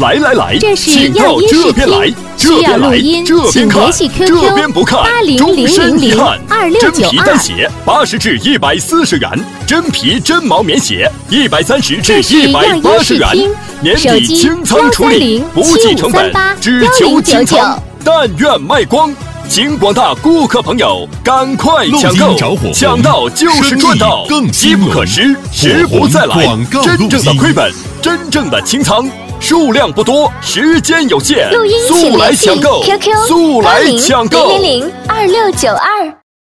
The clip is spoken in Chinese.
来， 这是请到这边来，这边来，这边看，这边不看，终身遗憾。真皮单鞋80至140元，真皮真毛棉鞋130至180元，年底清仓处理，不计成本，只求清仓，但愿卖光。请广大顾客朋友赶快抢购，抢到就是赚到，机不可失，时不再来。真正的亏本，真正的清仓，数量不多，时间有限，速来抢购，速来抢购。 0002692。